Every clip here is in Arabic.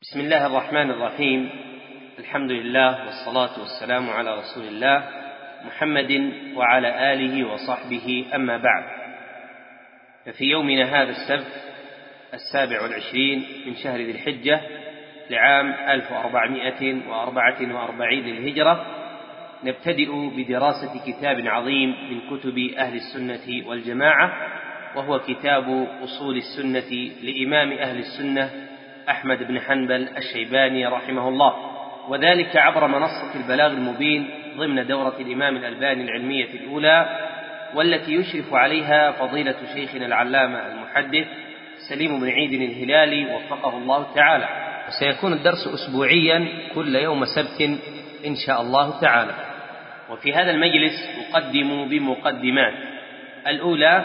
بسم الله الرحمن الرحيم. الحمد لله والصلاة والسلام على رسول الله محمد وعلى آله وصحبه، أما بعد. ففي يومنا هذا السبت 27 من شهر ذي الحجة لعام 1444 للهجرة نبتدئ بدراسة كتاب عظيم من كتب أهل السنة والجماعة، وهو كتاب أصول السنة لإمام أهل السنة أحمد بن حنبل الشيباني رحمه الله، وذلك عبر منصة البلاغ المبين ضمن دورة الإمام الألباني العلمية الأولى، والتي يشرف عليها فضيلة شيخنا العلامة المحدث سليم بن عيد الهلالي وفقه الله تعالى. وسيكون الدرس أسبوعيا كل يوم سبت إن شاء الله تعالى. وفي هذا المجلس أقدم بمقدمات. الأولى،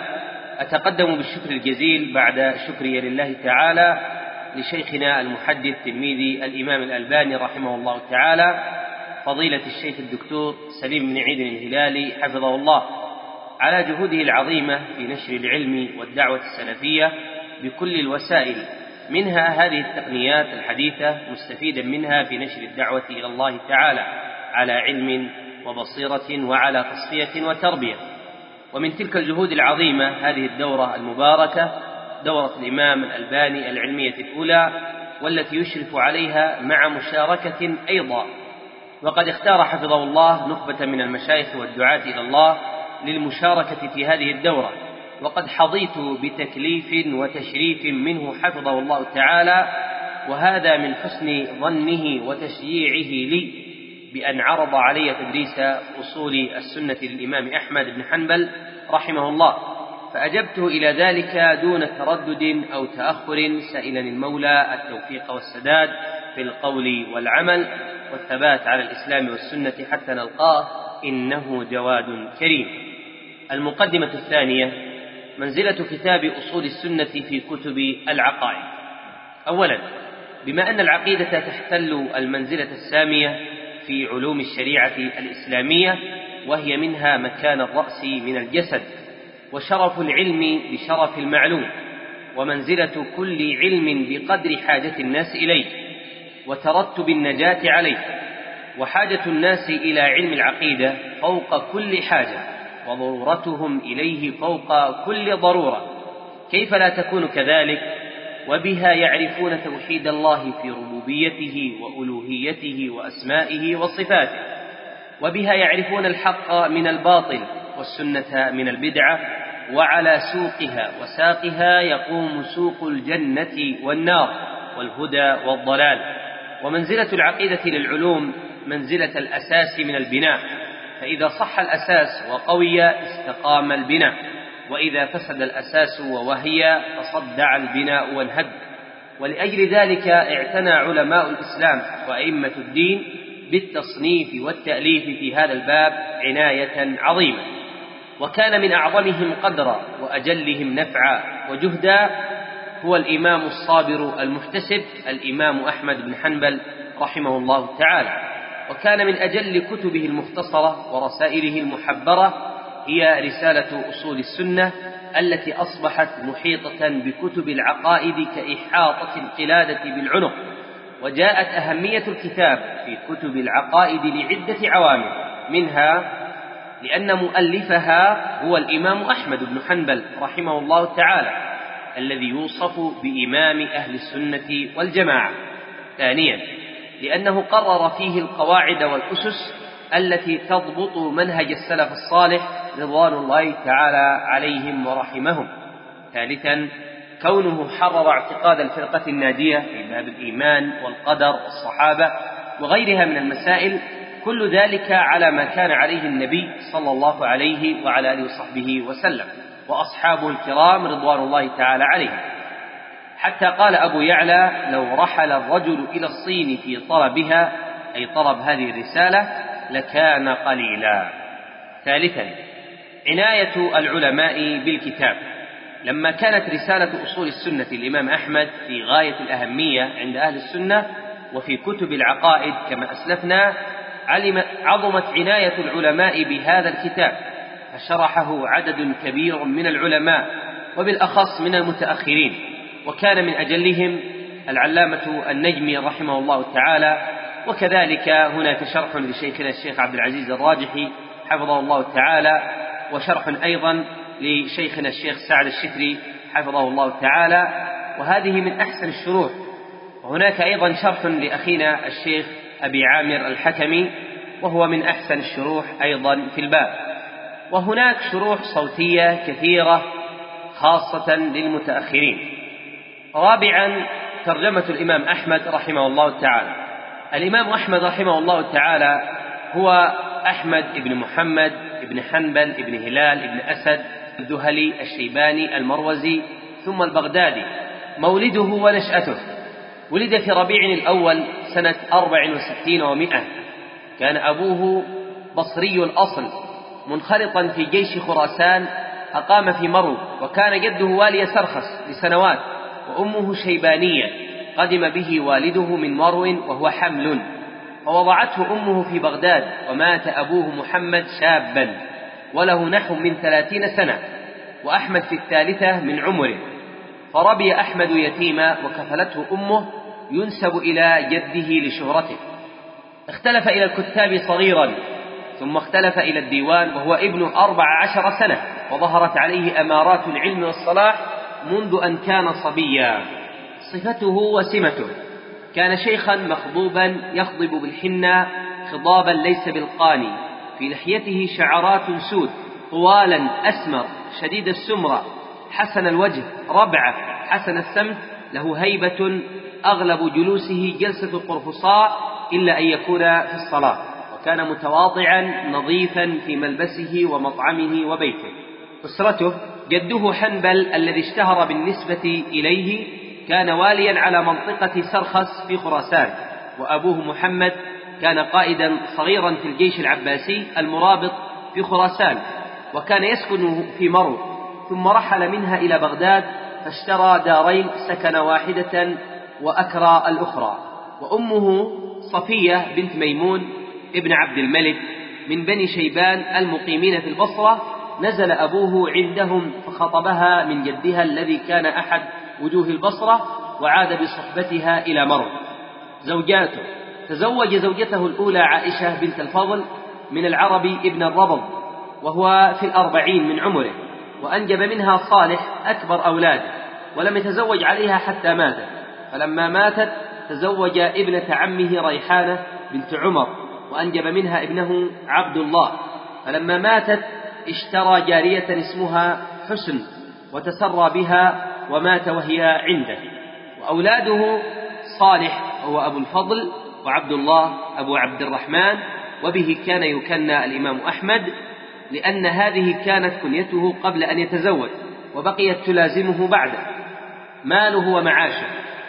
أتقدم بالشكر الجزيل بعد شكري لله تعالى لشيخنا المحدث تلميذ الإمام الألباني رحمه الله تعالى فضيلة الشيخ الدكتور سليم بن عيد الهلالي حفظه الله على جهوده العظيمة في نشر العلم والدعوة السلفية بكل الوسائل، منها هذه التقنيات الحديثة، مستفيدا منها في نشر الدعوة إلى الله تعالى على علم وبصيرة وعلى تصفية وتربية. ومن تلك الجهود العظيمة هذه الدورة المباركة، دورة الإمام الألباني العلمية الأولى، والتي يشرف عليها مع مشاركة أيضا. وقد اختار حفظه الله نخبة من المشايخ والدعاة إلى الله للمشاركة في هذه الدورة، وقد حظيت بتكليف وتشريف منه حفظه الله تعالى، وهذا من حسن ظنه وتشجيعه لي بأن عرض علي تدريس أصول السنة للإمام أحمد بن حنبل رحمه الله، فأجبته إلى ذلك دون تردد أو تأخر، سائلا المولى التوفيق والسداد في القول والعمل والثبات على الإسلام والسنة حتى نلقاه، إنه جواد كريم. المقدمة الثانية، منزلة كتاب أصول السنة في كتب العقائد. أولا، بما أن العقيدة تحتل المنزلة السامية في علوم الشريعة الإسلامية، وهي منها مكان الرأس من الجسد، وشرف العلم بشرف المعلوم، ومنزلة كل علم بقدر حاجة الناس إليه وترتب النجاة عليه، وحاجة الناس إلى علم العقيدة فوق كل حاجة، وضرورتهم إليه فوق كل ضرورة. كيف لا تكون كذلك؟ وبها يعرفون توحيد الله في ربوبيته وألوهيته وأسمائه وصفاته، وبها يعرفون الحق من الباطل والسنة من البدعة، وعلى سوقها وساقها يقوم سوق الجنة والنار والهدى والضلال. ومنزلة العقيدة للعلوم منزلة الأساس من البناء، فإذا صح الأساس وقوي استقام البناء، وإذا فسد الأساس ووهي فصدع البناء وانهد. ولأجل ذلك اعتنى علماء الإسلام وأئمة الدين بالتصنيف والتأليف في هذا الباب عناية عظيمة، وكان من أعظمهم قدرا وأجلهم نفعا وجهدا هو الإمام الصابر المحتسب الإمام أحمد بن حنبل رحمه الله تعالى. وكان من أجل كتبه المختصرة ورسائله المحبرة هي رسالة أصول السنة، التي أصبحت محيطة بكتب العقائد كإحاطة القلادة بالعنق. وجاءت أهمية الكتاب في كتب العقائد لعدة عوامل، منها لأن مؤلفها هو الإمام أحمد بن حنبل رحمه الله تعالى، الذي يوصف بإمام أهل السنة والجماعة. ثانيا، لأنه قرر فيه القواعد والأسس التي تضبط منهج السلف الصالح رضوان الله تعالى عليهم ورحمهم. ثالثا، كونه حرر اعتقاد الفرقة الناجية في باب الإيمان والقدر والصحابة وغيرها من المسائل، كل ذلك على ما كان عليه النبي صلى الله عليه وعلى آله وصحبه وسلم وأصحابه الكرام رضوان الله تعالى عليهم، حتى قال أبو يعلى: لو رحل الرجل إلى الصين في طلبها، أي طلب هذه الرسالة، لكان قليلا. ثالثا، عناية العلماء بالكتاب. لما كانت رسالة أصول السنة الإمام أحمد في غاية الأهمية عند أهل السنة وفي كتب العقائد كما أسلفنا، عظمت عناية العلماء بهذا الكتاب، فشرحه عدد كبير من العلماء وبالأخص من المتأخرين، وكان من أجلهم العلامة النجمي رحمه الله تعالى، وكذلك هناك شرح لشيخنا الشيخ عبد العزيز الراجحي حفظه الله تعالى، وشرح أيضا لشيخنا الشيخ سعد الشتري حفظه الله تعالى، وهذه من أحسن الشروح. وهناك أيضا شرح لأخينا الشيخ أبي عامر الحكمي، وهو من أحسن الشروح أيضا في الباب. وهناك شروح صوتية كثيرة خاصة للمتأخرين. رابعا ترجمة الإمام أحمد رحمه الله تعالى. الإمام أحمد رحمه الله تعالى هو أحمد بن محمد بن حنبل بن هلال بن أسد الذهلي الشيباني المروزي ثم البغدادي. مولده ونشأته: ولد في ربيع الأول سنة 64 و100. كان أبوه بصري الأصل منخرطا في جيش خراسان، أقام في مرو، وكان جده والي سرخس لسنوات، وأمه شيبانية قدم به والده من مرو وهو حمل، فوضعته أمه في بغداد، ومات أبوه محمد شابا وله نحو من 30 سنة، وأحمد في 3 من عمره، فربي أحمد يتيما وكفلته أمه، ينسب إلى جده لشهرته. اختلف إلى الكتاب صغيرا، ثم اختلف إلى الديوان وهو ابن 14 سنة، وظهرت عليه أمارات العلم والصلاح منذ أن كان صبيا. صفته وسمته: كان شيخا مخضوبا يخضب بالحنى خضابا ليس بالقاني، في لحيته شعرات سود، طوالا أسمر شديد السمرة، حسن الوجه ربعة حسن السمت، له هيبة أغلب جلوسه جلسة القرفصاء إلا أن يكون في الصلاة، وكان متواضعا نظيفا في ملبسه ومطعمه وبيته. أسرته: جده حنبل الذي اشتهر بالنسبة إليه كان واليا على منطقة سرخس في خراسان، وأبوه محمد كان قائدا صغيرا في الجيش العباسي المرابط في خراسان، وكان يسكن في مرو، ثم رحل منها إلى بغداد فاشترى دارين، سكن واحدة وأكرى الأخرى. وأمه صفية بنت ميمون ابن عبد الملك من بني شيبان المقيمين في البصرة، نزل أبوه عندهم فخطبها من جدها الذي كان أحد وجوه البصرة، وعاد بصحبتها إلى مرو. زوجاته: تزوج زوجته الأولى عائشة بنت الفضل من العربي ابن الربض وهو في 40 من عمره، وأنجب منها صالح أكبر أولاده، ولم يتزوج عليها حتى ماتت. فلما ماتت تزوج ابنة عمه ريحانة بنت عمر، وأنجب منها ابنه عبد الله. فلما ماتت اشترى جارية اسمها حسن وتسرى بها، ومات وهي عنده. وأولاده: صالح وهو أبو الفضل، وعبد الله أبو عبد الرحمن، وبه كان يكنى الإمام أحمد، لأن هذه كانت كنيته قبل أن يتزوج، وبقيت تلازمه بعده. ماله ومعاشه: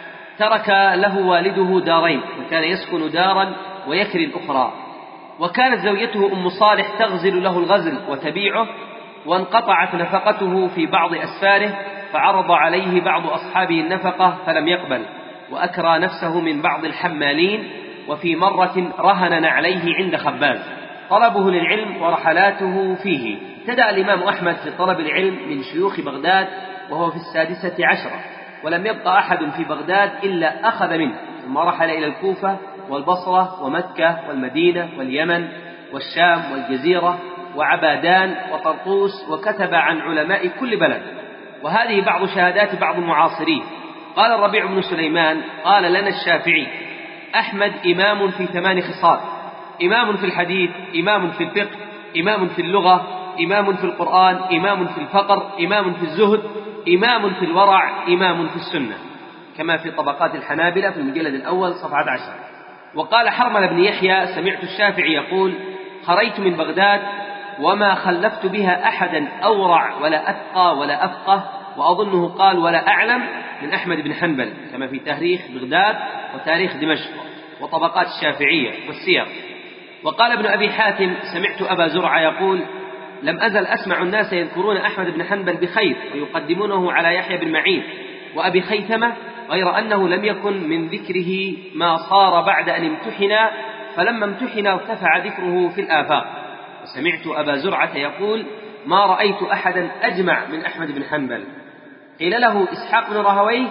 ترك له والده دارين، وكان يسكن دارا ويكري الأخرى. وكانت زوجته أم صالح تغزل له الغزل وتبيعه، وانقطعت نفقته في بعض أسفاره، فعرض عليه بعض أصحابه النفقة فلم يقبل، وأكرى نفسه من بعض الحمالين. وفي مرة رهن عليه عند خباز. طلبه للعلم ورحلاته فيه: ابتدأ الإمام أحمد في طلب العلم من شيوخ بغداد وهو في 16، ولم يبقى أحد في بغداد إلا أخذ منه، ثم رحل إلى الكوفة والبصرة ومكة والمدينة واليمن والشام والجزيرة وعبادان وطرطوس، وكتب عن علماء كل بلد. وهذه بعض شهادات بعض المعاصرين. قال الربيع بن سليمان: قال لنا الشافعي: أحمد إمام في 8 خصال: إمام في الحديث، إمام في الفقه، إمام في اللغة، إمام في القرآن، إمام في الفقر، إمام في الزهد، إمام في الورع، إمام في السنة، كما في طبقات الحنابلة في المجلد الأول صفحة 10. وقال حرمل بن يحيى: سمعت الشافعي يقول: خرجت من بغداد وما خلفت بها أحدا أورع ولا أتقى ولا أفقه، وأظنه قال ولا أعلم، من أحمد بن حنبل، كما في تاريخ بغداد وتاريخ دمشق وطبقات الشافعية والسير. وقال ابن أبي حاتم: سمعت أبا زرعة يقول: لم أزل أسمع الناس يذكرون أحمد بن حنبل بخير، ويقدمونه على يحيى بن معين وأبي خيثمة، غير أنه لم يكن من ذكره ما صار بعد أن امتحن، فلما امتحن ارتفع ذكره في الآفاق. وسمعت أبا زرعة يقول: ما رأيت أحدا أجمع من أحمد بن حنبل. قيل له: إسحاق بن راهويه؟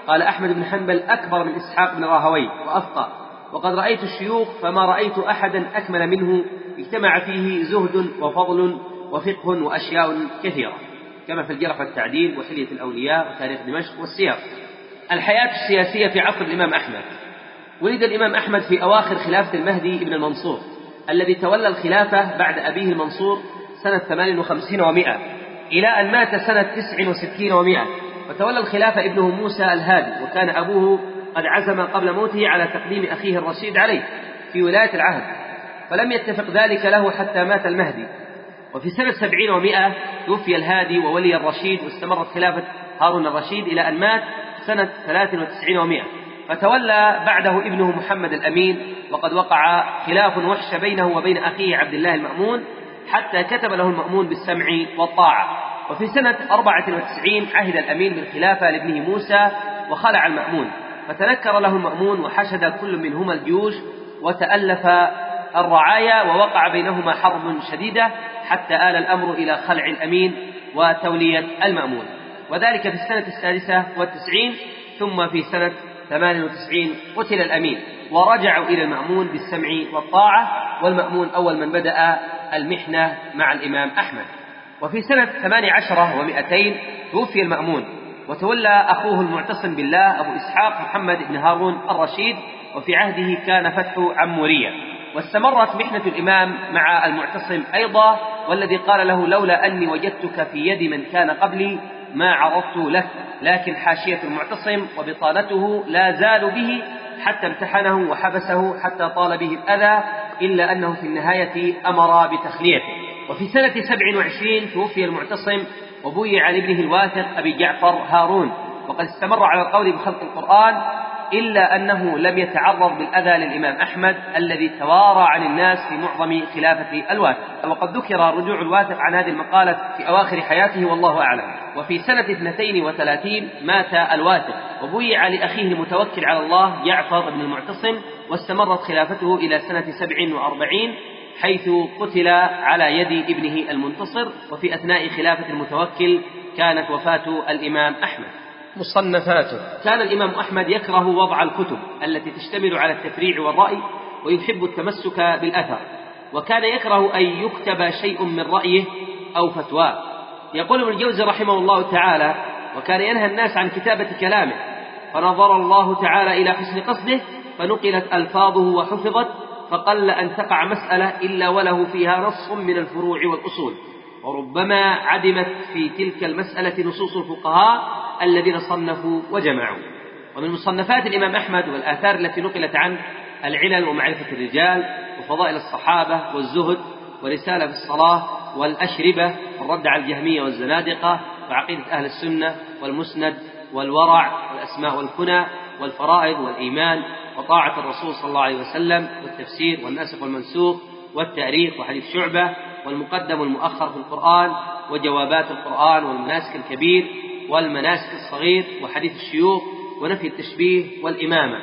قال أحمد بن حنبل أكبر من إسحاق بن راهويه وأفقه، وقد رأيت الشيوخ فما رأيت أحدا أكمل منه، اجتمع فيه زهد وفضل وفقه وأشياء كثيرة، كما في الجرح والتعديل وحلية الأولياء وتاريخ دمشق والسير. الحياة السياسية في عصر الإمام أحمد. ولد الإمام أحمد في أواخر خلافة المهدي بن المنصور الذي تولى الخلافة بعد أبيه المنصور سنة 58 و100 إلى أن مات سنة 69 و100، وتولى الخلافة ابنه موسى الهادي، وكان أبوه قد عزم قبل موته على تقديم أخيه الرشيد عليه في ولاية العهد، فلم يتفق ذلك له حتى مات المهدي. وفي سنة 70 و100 توفي الهادي وولي الرشيد، واستمرت خلافة هارون الرشيد إلى أن مات سنة 93 و100، فتولى بعده ابنه محمد الأمين، وقد وقع خلاف وحش بينه وبين أخيه عبد الله المأمون حتى كتب له المأمون بالسمع والطاعة. وفي سنة 94 عهد الأمين بالخلافة لابنه موسى وخلع المأمون، فتنكر له المأمون وحشد كل منهما الجيوش وتألف الرعايا، ووقع بينهما حرب شديدة حتى آل الأمر إلى خلع الأمين وتولية المأمون، وذلك في السنة 96. ثم في سنة 98 قتل الأمين، ورجعوا إلى المأمون بالسمع والطاعة، والمأمون أول من بدأ المحنة مع الإمام أحمد. وفي سنة 18 و200 توفي المأمون، وتولى أخوه المعتصم بالله أبو إسحاق محمد بن هارون الرشيد، وفي عهده كان فتح عمورية. واستمرت محنة الإمام مع المعتصم أيضا، والذي قال له: لولا أني وجدتك في يد من كان قبلي ما عرضت لك، لكن حاشية المعتصم وبطانته لا زالوا به حتى امتحنه وحبسه حتى طال به الأذى، إلا أنه في النهاية أمر بتخليته. وفي سنة 27 توفي المعتصم وبويع لابنه الواثق أبي جعفر هارون، وقد استمر على القول بخلق القرآن، إلا أنه لم يتعرض بالأذى للإمام أحمد الذي توارى عن الناس في معظم خلافة الواثق. وقد ذكر رجوع الواثق عن هذه المقالة في أواخر حياته والله أعلم. وفي سنة 32 مات الواثق، وبويع لأخيه المتوكل على الله جعفر بن المعتصم، واستمرت خلافته إلى سنة 47 حيث قتل على يد ابنه المنتصر. وفي أثناء خلافة المتوكل كانت وفاة الإمام أحمد. مصنفاته. كان الإمام أحمد يكره وضع الكتب التي تشتمل على التفريع والرأي، ويحب التمسك بالأثر، وكان يكره أن يكتب شيء من رأيه أو فتواه. يقول ابن الجوزي رحمه الله تعالى: وكان ينهى الناس عن كتابة كلامه، فنظر الله تعالى إلى حسن قصده فنقلت ألفاظه وحفظت، فقل أن تقع مسألة إلا وله فيها نص من الفروع والأصول، وربما عدمت في تلك المسألة نصوص الفقهاء الذين صنفوا وجمعوا. ومن مصنفات الإمام أحمد والآثار التي نقلت عنه: العلل ومعرفة الرجال، وفضائل الصحابة، والزهد، ورسالة في الصلاة، والأشربة، والرد على الجهمية والزنادقة، وعقيدة أهل السنة، والمسند، والورع، والأسماء والكنى، والفرائض، والإيمان، وطاعة الرسول صلى الله عليه وسلم، والتفسير، والناسخ والمنسوخ، والتاريخ، وحديث شعبة، والمقدم والمؤخر في القرآن، وجوابات القرآن، والمناسك الكبير، والمناسك الصغير، وحديث الشيوخ، ونفي التشبيه، والإمامة،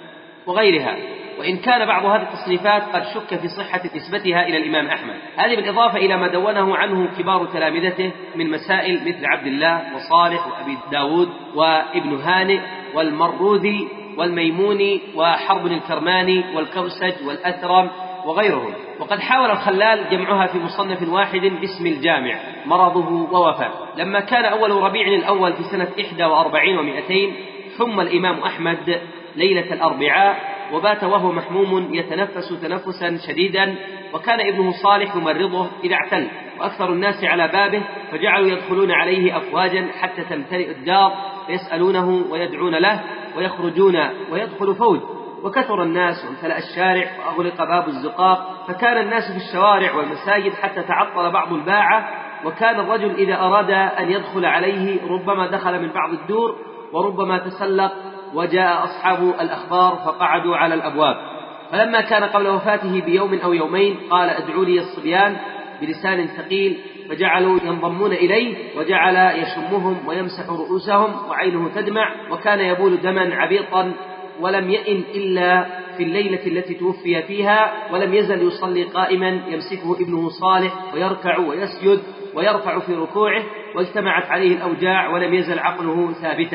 وغيرها. وإن كان بعض هذه التصنيفات قد شك في صحة نسبتها إلى الإمام أحمد، هذه بالإضافة إلى ما دونه عنه كبار تلامذته من مسائل مثل عبد الله وصالح وأبي داود وابن هانئ والمروذي والميموني وحرب الكرماني والكوسج والأثرم وغيرهم. وقد حاول الخلال جمعها في مصنف واحد باسم الجامع، مرضه ووفاة. لما كان أول ربيع الأول في سنة 41 و200 حم الإمام أحمد ليلة الأربعاء، وبات وهو محموم يتنفس تنفسا شديدا، وكان ابنه صالح يمرضه إذا اعتل، وأكثر الناس على بابه، فجعلوا يدخلون عليه أفواجا حتى تمتلئ الدار، فيسألونه ويدعون له، ويخرجون ويدخل فوج، وكثر الناس وامتلأ الشارع، وأغلق باب الزقاق، فكان الناس في الشوارع والمساجد حتى تعطل بعض الباعة، وكان الرجل إذا أراد أن يدخل عليه ربما دخل من بعض الدور، وربما تسلق، وجاء أصحاب الأخبار فقعدوا على الأبواب. فلما كان قبل وفاته بيوم أو يومين قال: ادعوا لي الصبيان، بلسان ثقيل، فجعلوا ينضمون إليه، وجعل يشمهم ويمسح رؤوسهم وعينه تدمع، وكان يبول دما عبيطا، ولم يئن إلا في الليلة التي توفي فيها، ولم يزل يصلي قائما يمسكه ابنه صالح ويركع ويسجد ويرفع في ركوعه، واجتمعت عليه الأوجاع ولم يزل عقله ثابتا.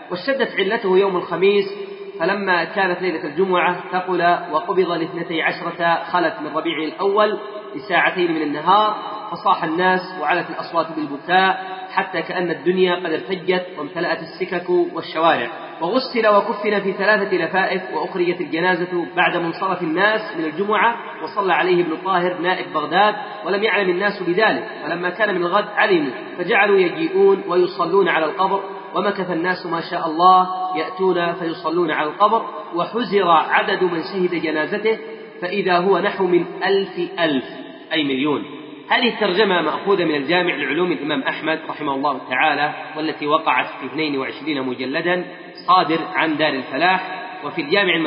واشتدت علته يوم الخميس، فلما كانت ليلة الجمعة ثقل وقبض ل12 خلت من ربيع الأول ل2 من النهار، فصاح الناس وعلت الأصوات بالبكاء حتى كأن الدنيا قد ارتجت وامتلأت السكك والشوارع. وغسل وكفن في 3 لفائف، وأخرجت الجنازة بعد منصرف الناس من الجمعة، وصلى عليه ابن طاهر نائب بغداد، ولم يعلم الناس بذلك، فلما كان من الغد علموا فجعلوا يجيئون ويصلون على القبر، ومكث الناس ما شاء الله يأتون فيصلون على القبر، وحزر عدد من شهد جنازته فإذا هو نحو من 1000 أي مليون. هذه الترجمة مأخوذة من الجامع لعلوم الإمام أحمد رحمه الله تعالى، والتي وقعت في 22 مجلدا صادر عن دار الفلاح. وفي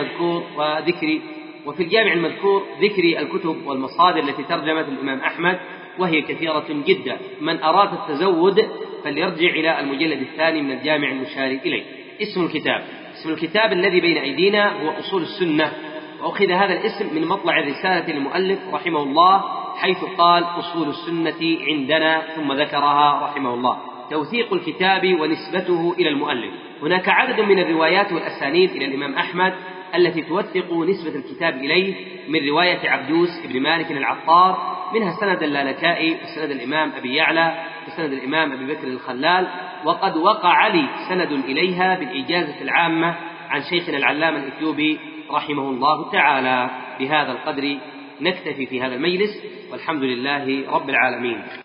الجامع المذكور ذكر الكتب والمصادر التي ترجمت الإمام أحمد، وهي كثيرة جدا. من أراد التزود فليرجع إلى المجلد 2 من الجامع المشار إليه. اسم الكتاب الذي بين أيدينا هو أصول السنة، وأخذ هذا الاسم من مطلع الرسالة للمؤلف رحمه الله، حيث قال أصول السنة عندنا، ثم ذكرها رحمه الله. توثيق الكتاب ونسبته إلى المؤلف. هناك عدد من الروايات والأسانيد إلى الإمام أحمد التي توثق نسبة الكتاب إليه، من رواية عبدوس بن مالك العطار، منها سند اللالكائي وسند الإمام أبي يعلى وسند الإمام أبي بكر الخلال، وقد وقع لي سند إليها بالإجازة العامة عن شيخنا العلامة الإثيوبي رحمه الله تعالى. بهذا القدر نكتفي في هذا المجلس، والحمد لله رب العالمين.